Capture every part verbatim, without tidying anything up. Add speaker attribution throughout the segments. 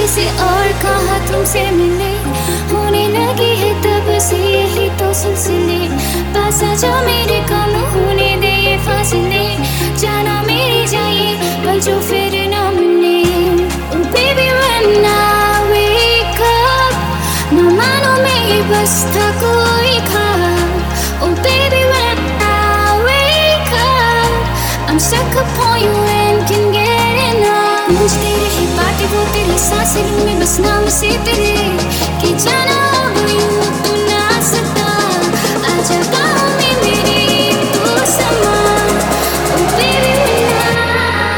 Speaker 1: से और कहा तुमसे मिले, होने लगी है तब से यही तो सिलसिले। पास आजा मेरे कम होने दे ये फासले, जाना मेरी जाइए पल जो फिर ना मिले। Oh baby when I wake up, ना मानो मैं ये बस था कोई ख्वाब। Oh baby when I wake up, I'm stuck upon you and can get enough। मुझे रही बातें वो तेरी सांसें लूं मैं बस नाम से तेरे, कि जाना अब यूं तू ना सता। आजा बाहों में मेरी तू समा। Oh baby when I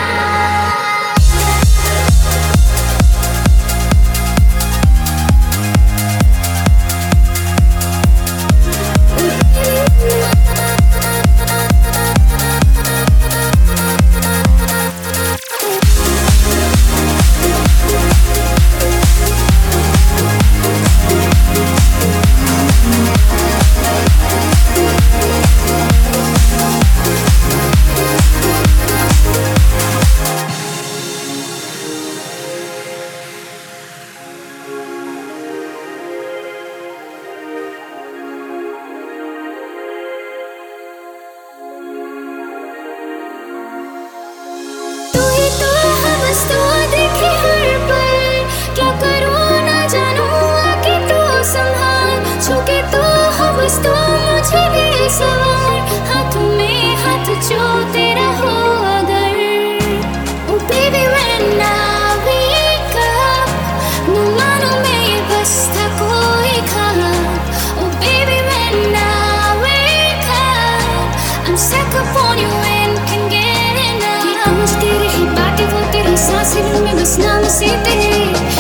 Speaker 1: तो देखे हर पल, क्या करूँ ना जानूँ आके तो संभाल। छूके तो हवस तो मुझे दे सवार, हाथों में हाथ जो तेरा हो अगर। Oh baby when I wake up, न मानो मैं ये बस था कोई ख्वाब। Oh baby when I wake up, I'm stuck upon you and can get enough। कि मुझ तेरे ही बातें वो तेरी सांसें लूं मैं बस नाम से तेरे,